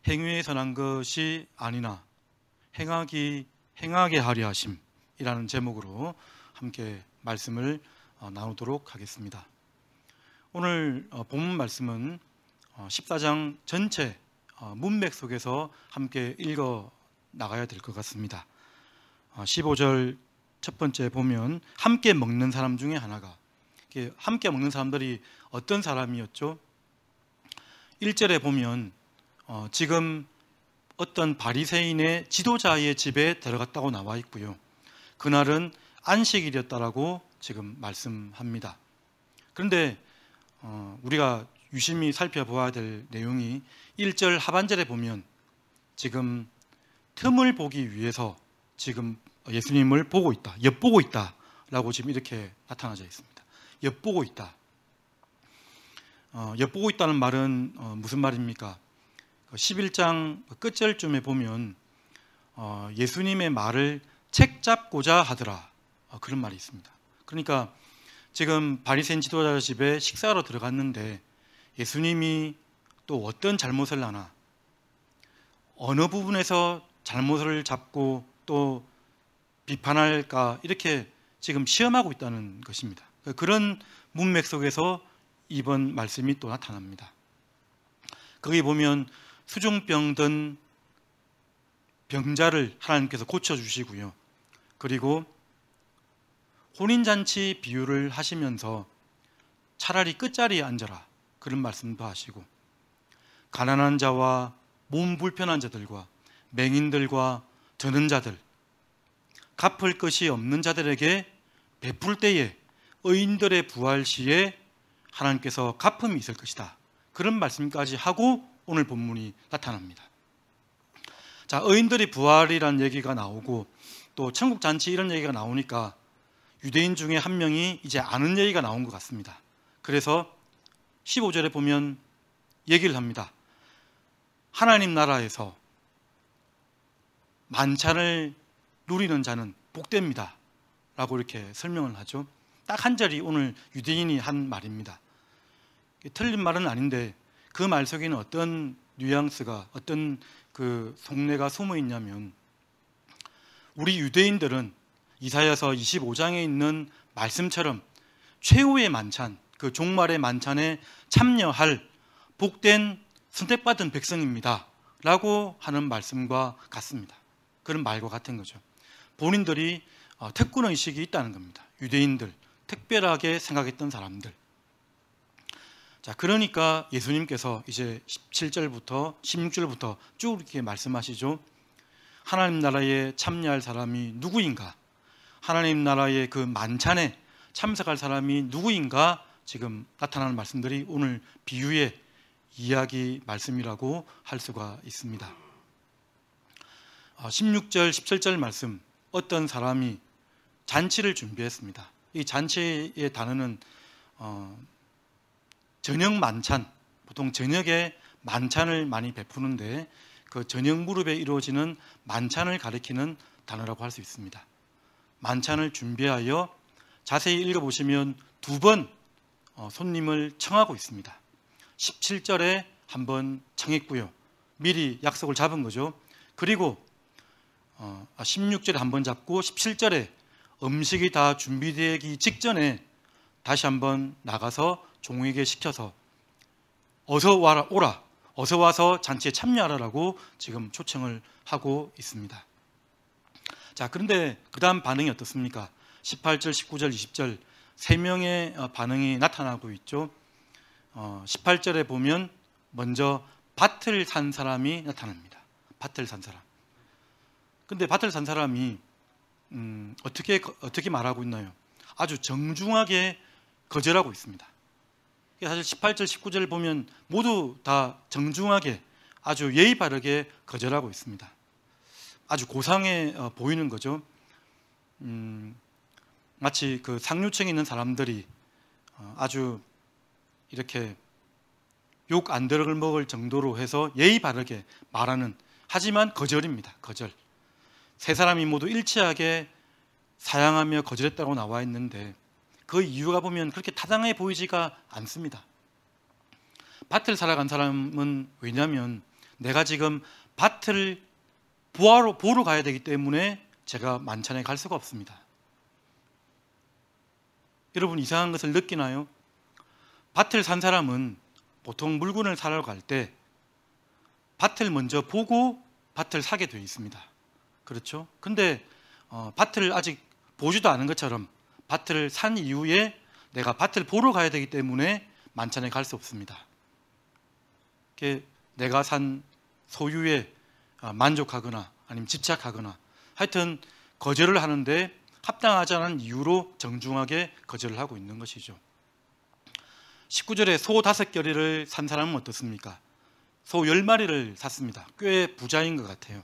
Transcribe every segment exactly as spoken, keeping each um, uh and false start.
행위에서 난 것이 아니나 행하기 행하게 하려 하심이라는 제목으로 함께 말씀을 나누도록 하겠습니다. 오늘 본문 말씀은 십사 장 전체 문맥 속에서 함께 읽어 나가야 될 것 같습니다. 십오 절 첫 번째 보면 함께 먹는 사람 중에 하나가, 함께 먹는 사람들이 어떤 사람이었죠? 일 절에 보면 어, 지금 어떤 바리새인의 지도자의 집에 들어갔다고 나와 있고요. 그날은 안식일이었다라고 지금 말씀합니다. 그런데 어, 우리가 유심히 살펴보아야 될 내용이 일 절 하반절에 보면 지금 틈을 보기 위해서 지금 예수님을 보고 있다, 엿보고 있다라고 지금 이렇게 나타나져 있습니다. 엿보고 있다. 어, 엿보고 있다는 말은 어, 무슨 말입니까? 십일 장 끝절쯤에 보면 어, 예수님의 말을 책 잡고자 하더라, 어, 그런 말이 있습니다. 그러니까 지금 바리새인 지도자 집에 식사하러 들어갔는데 예수님이 또 어떤 잘못을 하나, 어느 부분에서 잘못을 잡고 또 비판할까, 이렇게 지금 시험하고 있다는 것입니다. 그런 문맥 속에서 이번 말씀이 또 나타납니다. 거기 보면 수중병 든 병자를 하나님께서 고쳐주시고요. 그리고 혼인잔치 비유를 하시면서 차라리 끝자리에 앉아라, 그런 말씀도 하시고, 가난한 자와 몸 불편한 자들과 맹인들과 저는 자들, 갚을 것이 없는 자들에게 베풀 때에 의인들의 부활 시에 하나님께서 갚음이 있을 것이다, 그런 말씀까지 하고 오늘 본문이 나타납니다. 자, 의인들의 부활이라는 얘기가 나오고 또 천국 잔치 이런 얘기가 나오니까 유대인 중에 한 명이 이제 아는 얘기가 나온 것 같습니다. 그래서 십오 절에 보면 얘기를 합니다. 하나님 나라에서 만찬을 누리는 자는 복됩니다 라고 이렇게 설명을 하죠. 딱 한 절이 오늘 유대인이 한 말입니다. 틀린 말은 아닌데 그 말 속에는 어떤 뉘앙스가, 어떤 그 속내가 숨어 있냐면, 우리 유대인들은 이사야서 이십오 장에 있는 말씀처럼 최후의 만찬, 그 종말의 만찬에 참여할 복된 선택받은 백성입니다 라고 하는 말씀과 같습니다. 그런 말과 같은 거죠. 본인들이 특권의식이 있다는 겁니다. 유대인들, 특별하게 생각했던 사람들. 자, 그러니까 예수님께서 이제 십칠 절부터 십육 절부터 쭉 이렇게 말씀하시죠. 하나님 나라에 참여할 사람이 누구인가? 하나님 나라의 그 만찬에 참석할 사람이 누구인가? 지금 나타나는 말씀들이 오늘 비유의 이야기 말씀이라고 할 수가 있습니다. 십육 절, 십칠 절 말씀, 어떤 사람이 잔치를 준비했습니다. 이 잔치의 단어는 어, 저녁 만찬, 보통 저녁에 만찬을 많이 베푸는데 그 저녁 무렵에 이루어지는 만찬을 가리키는 단어라고 할 수 있습니다. 만찬을 준비하여 자세히 읽어보시면 두 번 손님을 청하고 있습니다. 십칠 절에 한 번 청했고요. 미리 약속을 잡은 거죠. 그리고 십육 절에 한 번 잡고 십칠 절에 음식이 다 준비되기 직전에 다시 한번 나가서 종에게 시켜서 어서 와라, 오라, 어서 와서 잔치에 참여하라고 지금 초청을 하고 있습니다. 자, 그런데 그 다음 반응이 어떻습니까? 십팔 절, 십구 절, 이십 절 세 명의 반응이 나타나고 있죠. 어, 십팔 절에 보면 먼저 밭을 산 사람이 나타납니다. 밭을 산 사람. 근데 밭을 산 사람이 음, 어떻게 어떻게 말하고 있나요? 아주 정중하게 거절하고 있습니다. 사실 십팔 절, 십구 절을 보면 모두 다 정중하게 아주 예의 바르게 거절하고 있습니다. 아주 고상해 보이는 거죠. 음, 마치 그 상류층에 있는 사람들이 아주 이렇게 욕 안 들어갈 먹을 정도로 해서 예의 바르게 말하는, 하지만 거절입니다. 거절. 세 사람이 모두 일치하게 사양하며 거절했다고 나와 있는데 그 이유가 보면 그렇게 타당해 보이지가 않습니다. 밭을 살아간 사람은 왜냐하면 내가 지금 밭을 보러, 보러 가야 되기 때문에 제가 만찬에 갈 수가 없습니다. 여러분 이상한 것을 느끼나요? 밭을 산 사람은 보통 물건을 사러 갈 때 밭을 먼저 보고 밭을 사게 되어 있습니다. 그렇죠? 근데 어, 밭을 아직 보지도 않은 것처럼 밭을 산 이후에 내가 밭을 보러 가야 되기 때문에 만찬에 갈 수 없습니다. 내가 산 소유에 만족하거나 아니면 집착하거나 하여튼 거절을 하는데 합당하지 않은 이유로 정중하게 거절을 하고 있는 것이죠. 십구 절에 소 다섯 결의를 산 사람은 어떻습니까? 소 열 마리를 샀습니다. 꽤 부자인 것 같아요.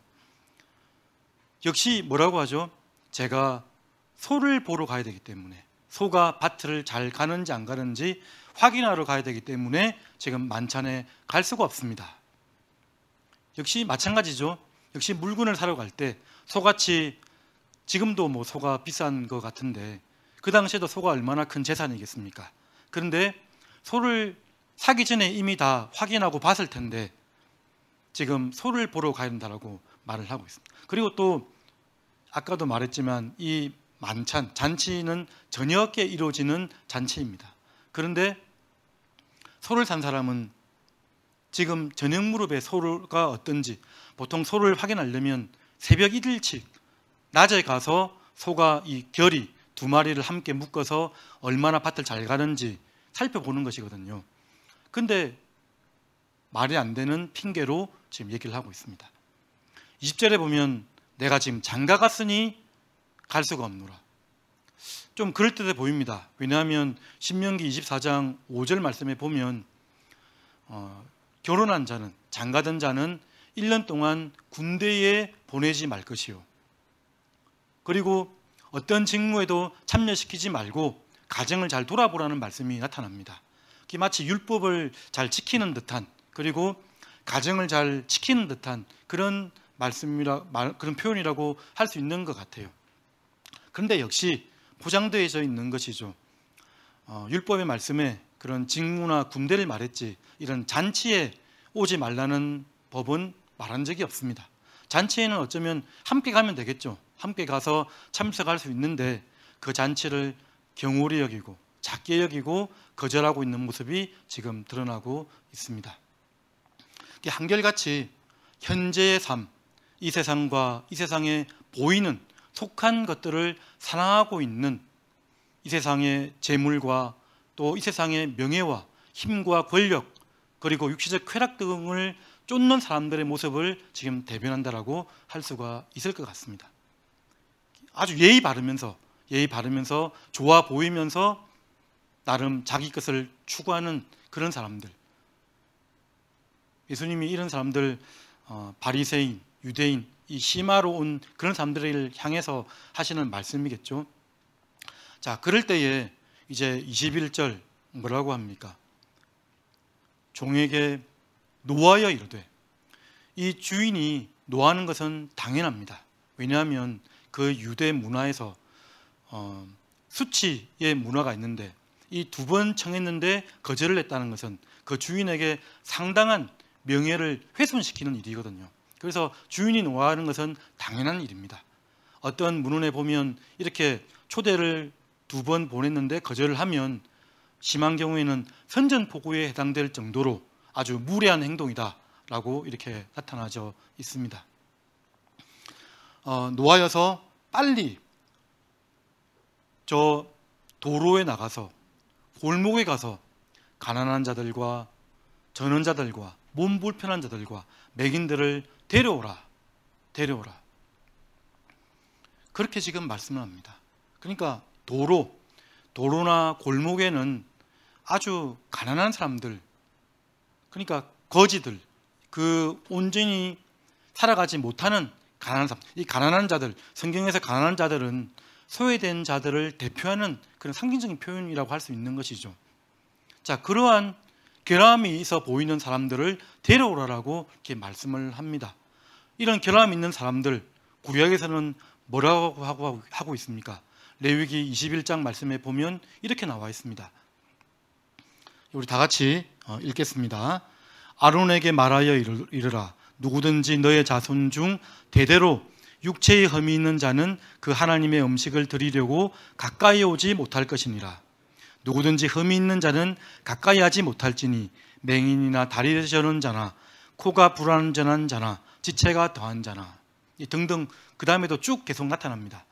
역시 뭐라고 하죠? 제가 소를 보러 가야 되기 때문에, 소가 밭을 잘 가는지 안 가는지 확인하러 가야 되기 때문에 지금 만찬에 갈 수가 없습니다. 역시 마찬가지죠. 역시 물건을 사러 갈 때 소같이, 지금도 뭐 소가 비싼 것 같은데 그 당시에도 소가 얼마나 큰 재산이겠습니까? 그런데 소를 사기 전에 이미 다 확인하고 봤을 텐데 지금 소를 보러 가야 된다고 말을 하고 있습니다. 그리고 또 아까도 말했지만 이 만찬, 잔치는 저녁에 이루어지는 잔치입니다. 그런데 소를 산 사람은 지금 저녁 무렵에 소가 어떤지, 보통 소를 확인하려면 새벽 일찍 낮에 가서 소가 이 결이 두 마리를 함께 묶어서 얼마나 밭을 잘 가는지 살펴보는 것이거든요. 근데 말이 안 되는 핑계로 지금 얘기를 하고 있습니다. 이십 절에 보면 내가 지금 장가 갔으니 갈 수가 없노라. 좀 그럴듯해 보입니다. 왜냐하면 신명기 이십사 장 오 절 말씀에 보면 어, 결혼한 자는, 장가든 자는 일 년 동안 군대에 보내지 말 것이요, 그리고 어떤 직무에도 참여시키지 말고 가정을 잘 돌아보라는 말씀이 나타납니다. 마치 율법을 잘 지키는 듯한, 그리고 가정을 잘 지키는 듯한 그런 말씀이라, 그런 표현이라고 할 수 있는 것 같아요. 그런데 역시 포장되어져 있는 것이죠. 어, 율법의 말씀에 그런 직무나 군대를 말했지 이런 잔치에 오지 말라는 법은 말한 적이 없습니다. 잔치에는 어쩌면 함께 가면 되겠죠. 함께 가서 참석할 수 있는데 그 잔치를 경홀히 여기고 작게 여기고 거절하고 있는 모습이 지금 드러나고 있습니다. 한결같이 현재의 삶, 이 세상과 이 세상에 보이는 속한 것들을 사랑하고 있는, 이 세상의 재물과 또 이 세상의 명예와 힘과 권력, 그리고 육체적 쾌락 등을 쫓는 사람들의 모습을 지금 대변한다라고 할 수가 있을 것 같습니다. 아주 예의 바르면서 예의 바르면서 좋아 보이면서 나름 자기 것을 추구하는 그런 사람들, 예수님이 이런 사람들 어, 바리새인, 유대인, 이 시마로 온 그런 사람들을 향해서 하시는 말씀이겠죠. 자, 그럴 때에 이제 이십일 절 뭐라고 합니까? 종에게 노하여 이르되, 이 주인이 노하는 것은 당연합니다. 왜냐하면 그 유대 문화에서 어, 수치의 문화가 있는데 이 두 번 청했는데 거절을 했다는 것은 그 주인에게 상당한 명예를 훼손시키는 일이거든요. 그래서 주인이 노하는 것은 당연한 일입니다. 어떤 문헌에 보면 이렇게 초대를 두 번 보냈는데 거절을 하면 심한 경우에는 선전포고에 해당될 정도로 아주 무례한 행동이다라고 이렇게 나타나져 있습니다. 어, 노하여서 빨리 저 도로에 나가서 골목에 가서 가난한 자들과 전원자들과 몸 불편한 자들과 맥인들을 데려오라, 데려오라. 그렇게 지금 말씀을 합니다. 그러니까 도로, 도로나 골목에는 아주 가난한 사람들, 그러니까 거지들, 그 온전히 살아가지 못하는 가난한 사람, 이 가난한 자들, 성경에서 가난한 자들은 소외된 자들을 대표하는 그런 상징적인 표현이라고 할 수 있는 것이죠. 자, 그러한 결함이 있어 보이는 사람들을 데려오라라고 이렇게 말씀을 합니다. 이런 결함이 있는 사람들, 구약에서는 뭐라고 하고, 하고 있습니까? 레위기 이십일 장 말씀에 보면 이렇게 나와 있습니다. 우리 다 같이 읽겠습니다. 아론에게 말하여 이르라. 누구든지 너의 자손 중 대대로 육체의 흠이 있는 자는 그 하나님의 음식을 드리려고 가까이 오지 못할 것이니라. 누구든지 흠이 있는 자는 가까이 하지 못할지니 맹인이나 다리를 저는 자나 코가 불완전한 자나 지체가 더한 자나 등등 그 다음에도 쭉 계속 나타납니다.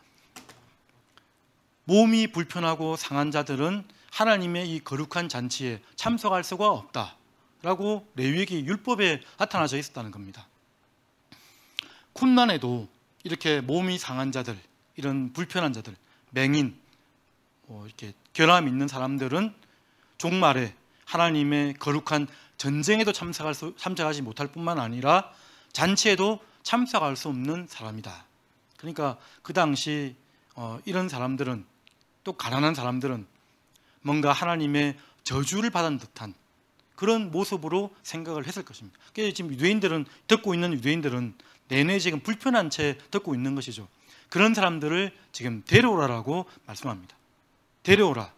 몸이 불편하고 상한 자들은 하나님의 이 거룩한 잔치에 참석할 수가 없다라고 레위기 율법에 나타나져 있었다는 겁니다. 쿰난에도 이렇게 몸이 상한 자들, 이런 불편한 자들, 맹인, 뭐 이렇게 결함 있는 사람들은 종말에 하나님의 거룩한 전쟁에도 참석할 수, 참석하지 못할 뿐만 아니라 잔치에도 참석할 수 없는 사람이다. 그러니까 그 당시 어, 이런 사람들은, 또 가난한 사람들은 뭔가 하나님의 저주를 받은 듯한 그런 모습으로 생각을 했을 것입니다. 그래서 지금 유대인들은, 듣고 있는 유대인들은 내내 지금 불편한 채 듣고 있는 것이죠. 그런 사람들을 지금 데려오라라고 말씀합니다. 데려오라.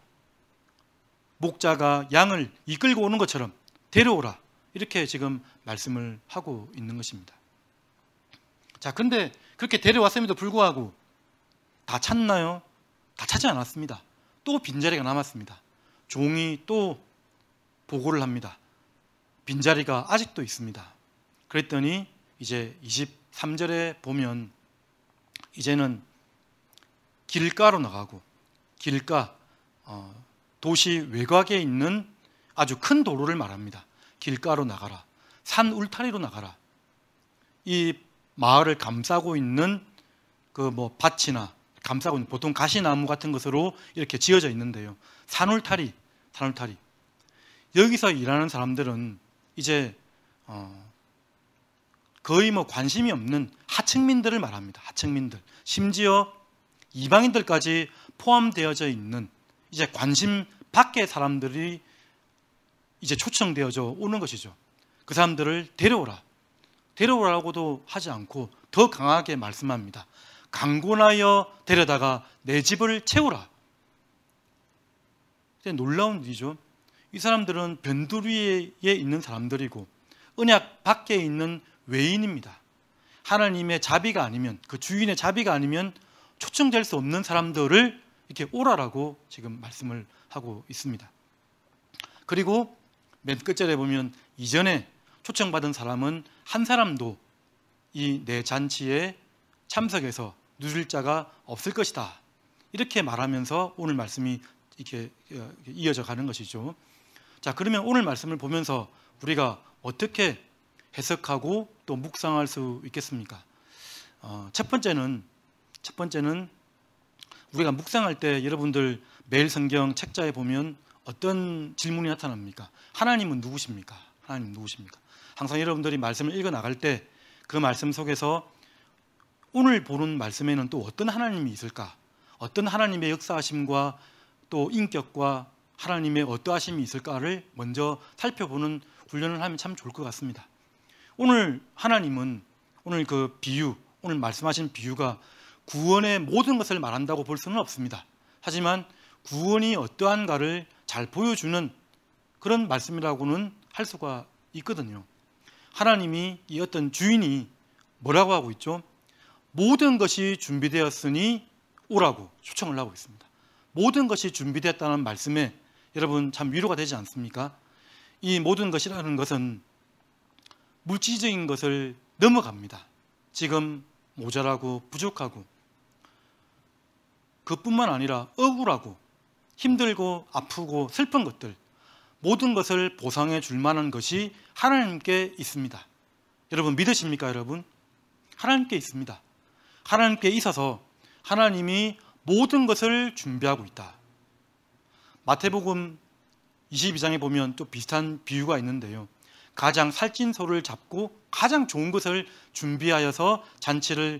목자가 양을 이끌고 오는 것처럼 데려오라. 이렇게 지금 말씀을 하고 있는 것입니다. 자, 그런데 그렇게 데려왔음에도 불구하고 다 찾나요? 다 찾지 않았습니다. 또 빈자리가 남았습니다. 종이 또 보고를 합니다. 빈자리가 아직도 있습니다. 그랬더니 이제 이십삼 절에 보면 이제는 길가로 나가고, 길가, 어, 도시 외곽에 있는 아주 큰 도로를 말합니다. 길가로 나가라. 산 울타리로 나가라. 이 마을을 감싸고 있는 그 뭐 밭이나 감싸고 있는 보통 가시나무 같은 것으로 이렇게 지어져 있는데요. 산울타리, 산울타리. 여기서 일하는 사람들은 이제 어 거의 뭐 관심이 없는 하층민들을 말합니다. 하층민들. 심지어 이방인들까지 포함되어져 있는 이제 관심 밖의 사람들이 이제 초청되어져 오는 것이죠. 그 사람들을 데려오라. 데려오라고도 하지 않고 더 강하게 말씀합니다. 강권하여 데려다가 내 집을 채우라. 놀라운 일이죠. 이 사람들은 변두리에 있는 사람들이고 언약 밖에 있는 외인입니다. 하나님의 자비가 아니면, 그 주인의 자비가 아니면 초청될 수 없는 사람들을 이렇게 오라라고 지금 말씀을 하고 있습니다. 그리고 맨 끝절에 보면 이전에 초청받은 사람은 한 사람도 이 내 잔치에 참석해서 누릴 자가 없을 것이다. 이렇게 말하면서 오늘 말씀이 이렇게 이어져 가는 것이죠. 자, 그러면 오늘 말씀을 보면서 우리가 어떻게 해석하고 또 묵상할 수 있겠습니까? 어, 첫 번째는 첫 번째는 우리가 묵상할 때 여러분들 매일 성경 책자에 보면 어떤 질문이 나타납니까? 하나님은 누구십니까? 하나님 누구십니까? 항상 여러분들이 말씀을 읽어 나갈 때 그 말씀 속에서 오늘 보는 말씀에는 또 어떤 하나님이 있을까? 어떤 하나님의 역사하심과 또 인격과 하나님의 어떠하심이 있을까를 먼저 살펴보는 훈련을 하면 참 좋을 것 같습니다. 오늘 하나님은, 오늘 그 비유, 오늘 말씀하신 비유가 구원의 모든 것을 말한다고 볼 수는 없습니다. 하지만 구원이 어떠한가를 잘 보여주는 그런 말씀이라고는 할 수가 있거든요. 하나님이, 이 어떤 주인이 뭐라고 하고 있죠? 모든 것이 준비되었으니 오라고 초청을 하고 있습니다. 모든 것이 준비되었다는 말씀에 여러분 참 위로가 되지 않습니까? 이 모든 것이라는 것은 물질적인 것을 넘어갑니다. 지금 모자라고 부족하고, 그뿐만 아니라 억울하고 힘들고 아프고 슬픈 것들, 모든 것을 보상해 줄 만한 것이 하나님께 있습니다. 여러분 믿으십니까? 여러분 하나님께 있습니다. 하나님께 있어서 하나님이 모든 것을 준비하고 있다. 마태복음 이십이 장에 보면 또 비슷한 비유가 있는데요. 가장 살찐 소를 잡고 가장 좋은 것을 준비하여서 잔치를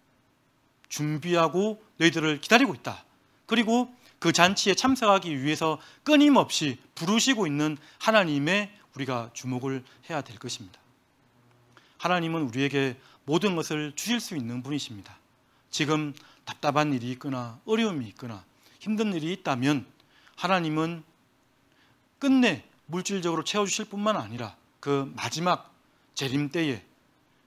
준비하고 너희들을 기다리고 있다. 그리고 그 잔치에 참석하기 위해서 끊임없이 부르시고 있는 하나님의 우리가 주목을 해야 될 것입니다. 하나님은 우리에게 모든 것을 주실 수 있는 분이십니다. 지금 답답한 일이 있거나 어려움이 있거나 힘든 일이 있다면 하나님은 끝내 물질적으로 채워주실 뿐만 아니라 그 마지막 재림 때에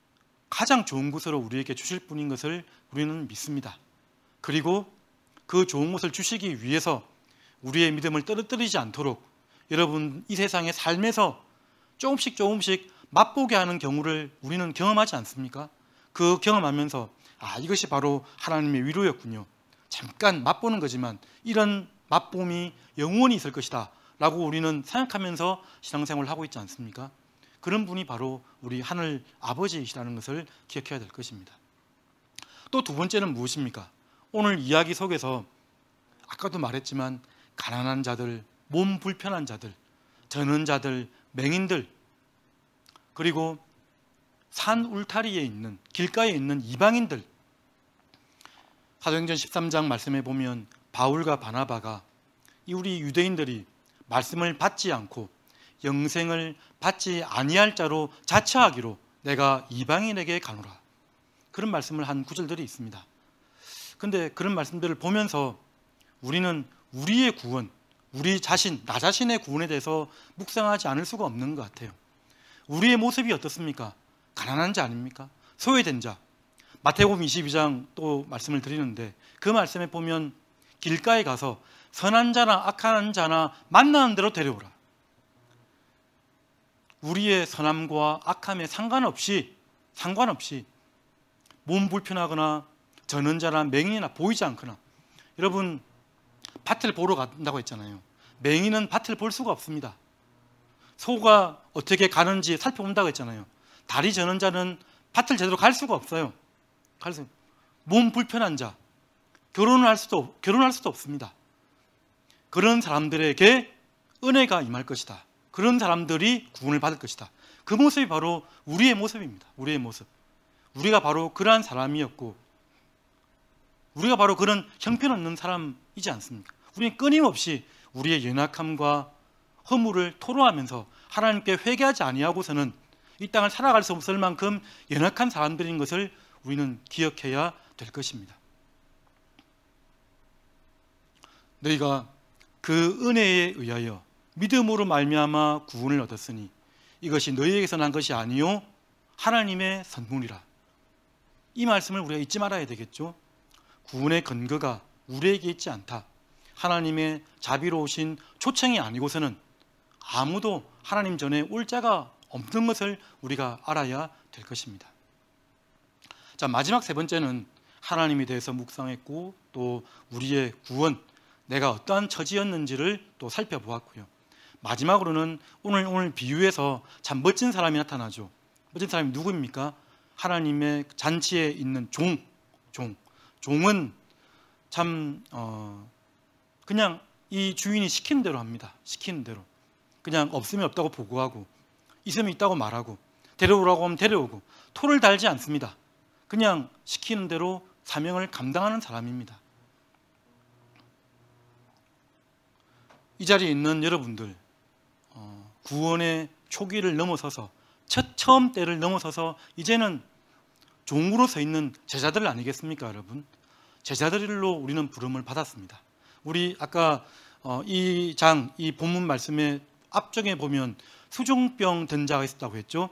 가장 좋은 것으로 우리에게 주실 분인 것을 우리는 믿습니다. 그리고 그 좋은 것을 주시기 위해서 우리의 믿음을 떨어뜨리지 않도록 여러분 이 세상의 삶에서 조금씩 조금씩 맛보게 하는 경우를 우리는 경험하지 않습니까? 그 경험하면서 아, 이것이 바로 하나님의 위로였군요. 잠깐 맛보는 거지만 이런 맛봄이 영원히 있을 것이다 라고 우리는 생각하면서 신앙생활을 하고 있지 않습니까? 그런 분이 바로 우리 하늘 아버지이시라는 것을 기억해야 될 것입니다. 또 두 번째는 무엇입니까? 오늘 이야기 속에서 아까도 말했지만 가난한 자들, 몸 불편한 자들, 저는 자들, 맹인들, 그리고 산 울타리에 있는, 길가에 있는 이방인들. 사도행전 십삼 장 말씀에 보면 바울과 바나바가 이 우리 유대인들이 말씀을 받지 않고 영생을 받지 아니할 자로 자처하기로 내가 이방인에게 가노라, 그런 말씀을 한 구절들이 있습니다. 그런데 그런 말씀들을 보면서 우리는 우리의 구원, 우리 자신, 나 자신의 구원에 대해서 묵상하지 않을 수가 없는 것 같아요. 우리의 모습이 어떻습니까? 가난한 자 아닙니까? 소외된 자. 마태복음 이십이 장 또 말씀을 드리는데 그 말씀에 보면 길가에 가서 선한 자나 악한 자나 만나는 대로 데려오라. 우리의 선함과 악함에 상관없이 상관없이 몸 불편하거나 저는 자나 맹인이나 보이지 않거나, 여러분 밭을 보러 간다고 했잖아요. 맹인은 밭을 볼 수가 없습니다. 소가 어떻게 가는지 살펴본다고 했잖아요. 다리 저는 자는 밭을 제대로 갈 수가 없어요. 갈 수, 몸 불편한 자, 결혼을 할 수도 결혼할 수도 없습니다. 그런 사람들에게 은혜가 임할 것이다. 그런 사람들이 구원을 받을 것이다. 그 모습이 바로 우리의 모습입니다. 우리의 모습. 우리가 바로 그러한 사람이었고, 우리가 바로 그런 형편없는 사람이지 않습니까? 우리는 끊임없이 우리의 연약함과 허물을 토로하면서 하나님께 회개하지 아니하고서는 이 땅을 살아갈 수 없을 만큼 연약한 사람들인 것을 우리는 기억해야 될 것입니다. 너희가 그 은혜에 의하여 믿음으로 말미암아 구원을 얻었으니 이것이 너희에게서 난 것이 아니요 하나님의 선물이라. 이 말씀을 우리가 잊지 말아야 되겠죠. 구원의 근거가 우리에게 있지 않다. 하나님의 자비로우신 초청이 아니고서는 아무도 하나님 전에 올 자가 없는 것을 우리가 알아야 될 것입니다. 자, 마지막 세 번째는 하나님에 대해서 묵상했고 또 우리의 구원, 내가 어떠한 처지였는지를 또 살펴보았고요. 마지막으로는 오늘 오늘 비유에서 참 멋진 사람이 나타나죠. 멋진 사람이 누구입니까? 하나님의 잔치에 있는 종, 종. 종은 참 어, 그냥 이 주인이 시키는 대로 합니다. 시키는 대로. 그냥 없으면 없다고 보고하고 있으면 있다고 말하고 데려오라고 하면 데려오고 토를 달지 않습니다. 그냥 시키는 대로 사명을 감당하는 사람입니다. 이 자리에 있는 여러분들, 어, 구원의 초기를 넘어서서 첫 처음 때를 넘어서서 이제는 종으로 서 있는 제자들 아니겠습니까, 여러분? 제자들로 우리는 부름을 받았습니다. 우리 아까 어, 이 장, 이 본문 말씀의 앞쪽에 보면 수종병 든 자가 있었다고 했죠.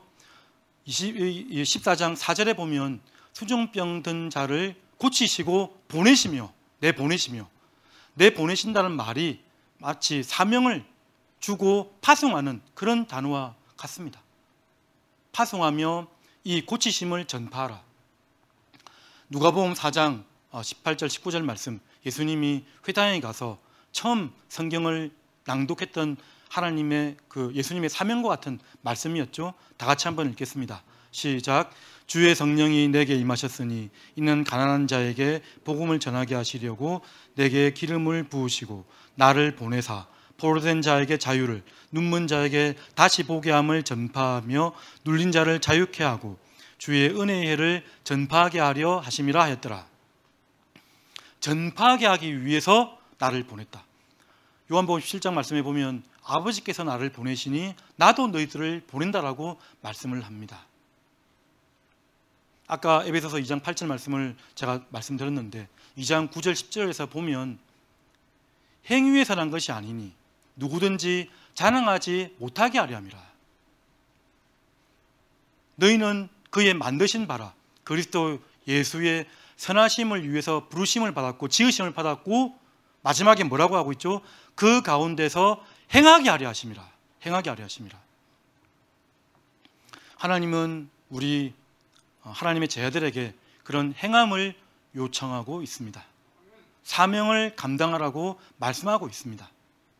십사 장 사 절에 보면 수종병 든 자를 고치시고 보내시며, 내보내시며, 내보내신다는 말이 마치 사명을 주고 파송하는 그런 단어와 같습니다. 파송하며 이 고치심을 전파하라. 누가복음 사 장 십팔 절 십구 절 말씀, 예수님이 회당에 가서 처음 성경을 낭독했던 하나님의 그 예수님의 사명과 같은 말씀이었죠. 다 같이 한번 읽겠습니다. 시작. 주의 성령이 내게 임하셨으니 이는 가난한 자에게 복음을 전하게 하시려고 내게 기름을 부으시고 나를 보내사 포로된 자에게 자유를, 눈먼 자에게 다시 보게 함을 전파하며 눌린 자를 자유케 하고 주의 은혜의 해를 전파하게 하려 하심이라 하였더라. 전파하게 하기 위해서 나를 보냈다. 요한복음 십칠 장 말씀에 보면 아버지께서 나를 보내시니 나도 너희들을 보낸다라고 말씀을 합니다. 아까 에베소서 이 장 팔 절 말씀을 제가 말씀드렸는데 이 장 구 절 십 절에서 보면 행위에서 난 것이 아니니 누구든지 자랑하지 못하게 하려 함이라. 너희는 그의 만드신 바라 그리스도 예수의 선하심을 위해서 부르심을 받았고 지으심을 받았고 마지막에 뭐라고 하고 있죠? 그 가운데서 행하게 하려 하심이라. 행하게 하려 하심이라. 하나님은 우리 하나님의 제자들에게 그런 행함을 요청하고 있습니다. 사명을 감당하라고 말씀하고 있습니다.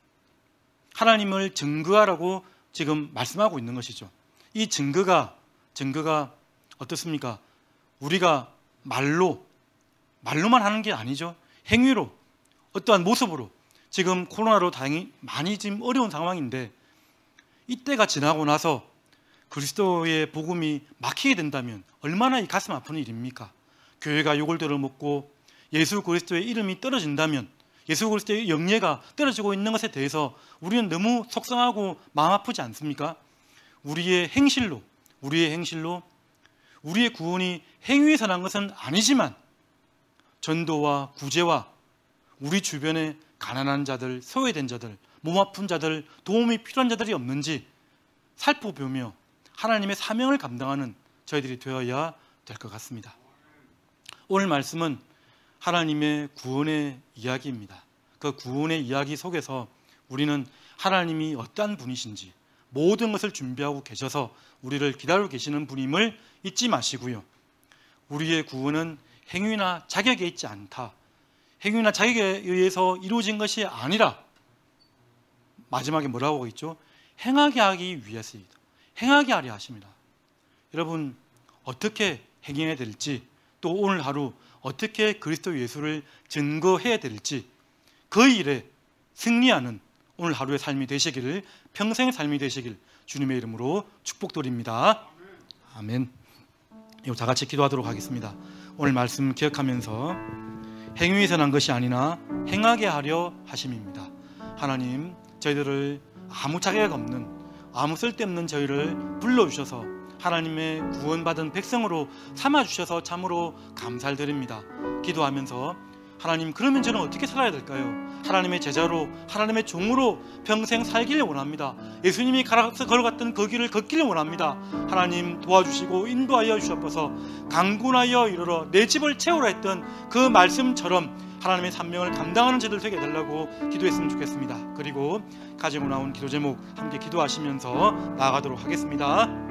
하나님을 증거하라고 지금 말씀하고 있는 것이죠. 이 증거가 증거가 어떻습니까? 우리가 말로 말로만 하는 게 아니죠. 행위로, 어떠한 모습으로. 지금 코로나로 다행히 많이 지금 어려운 상황인데 이때가 지나고 나서 그리스도의 복음이 막히게 된다면 얼마나 이 가슴 아픈 일입니까? 교회가 욕을 들어먹고 예수 그리스도의 이름이 떨어진다면, 예수 그리스도의 영예가 떨어지고 있는 것에 대해서 우리는 너무 속상하고 마음 아프지 않습니까? 우리의 행실로 우리의 행실로 우리의 구원이 행위에서 난 것은 아니지만 전도와 구제와 우리 주변에 가난한 자들, 소외된 자들, 몸 아픈 자들, 도움이 필요한 자들이 없는지 살펴보며 하나님의 사명을 감당하는 저희들이 되어야 될 것 같습니다. 오늘 말씀은 하나님의 구원의 이야기입니다. 그 구원의 이야기 속에서 우리는 하나님이 어떠한 분이신지, 모든 것을 준비하고 계셔서 우리를 기다리고 계시는 분임을 잊지 마시고요. 우리의 구원은 행위나 자격에 있지 않다. 행위나 자격에 의해서 이루어진 것이 아니라 마지막에 뭐라고 하고 있죠? 행하게 하기 위해서이다. 행하게 하려 하십니다. 여러분, 어떻게 행해야 될지, 또 오늘 하루 어떻게 그리스도 예수를 증거해야 될지, 그 일에 승리하는 오늘 하루의 삶이 되시기를, 평생의 삶이 되시길 주님의 이름으로 축복드립니다. 아멘. 이거 다 같이 기도하도록 하겠습니다. 오늘 말씀 기억하면서 행위에서 난 것이 아니나 행하게 하려 하심입니다. 하나님, 저희들을 아무 자격 없는, 아무 쓸데없는 저희를 불러주셔서 하나님의 구원받은 백성으로 삼아주셔서 참으로 감사를 드립니다. 기도하면서 하나님, 그러면 저는 어떻게 살아야 될까요? 하나님의 제자로, 하나님의 종으로 평생 살기를 원합니다. 예수님이 걸어갔던 그 길을 걷기를 원합니다. 하나님 도와주시고 인도하여 주셔서 강군하여 이르러 내 집을 채우라 했던 그 말씀처럼 하나님의 사명을 감당하는 제들 되게 해달라고 기도했으면 좋겠습니다. 그리고 가지고 나온 기도 제목 함께 기도하시면서 나아가도록 하겠습니다.